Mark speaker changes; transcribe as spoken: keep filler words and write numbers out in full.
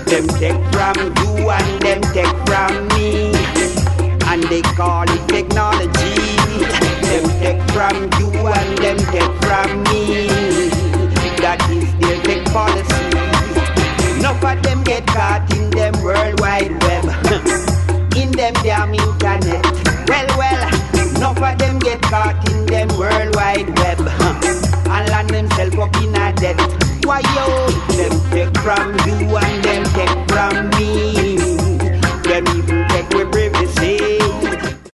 Speaker 1: Them take from you and them take from me, and they call it technology. Them take from you and them take from me. That is their tech policy. Enough of them get caught in them World Wide Web, in them damn internet. Well, well, enough of them get caught in them World Wide Web and land themselves up in a debt. Why yo? Them take from you and